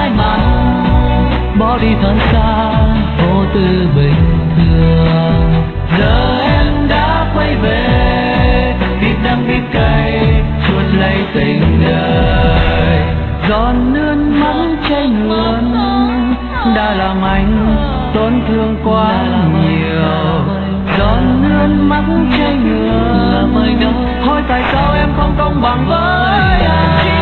phai màu, bỏ đi thật xa vô tư bình thường. Giờ em đã quay về, biết đắng biết cay chuốt lấy tình đời. Giọt nước mắt chảy ngược đã làm anh tổn thương quá nhiều. Giọt nước mắt chảy ngược hỏi tại sao em không công bằng với anh.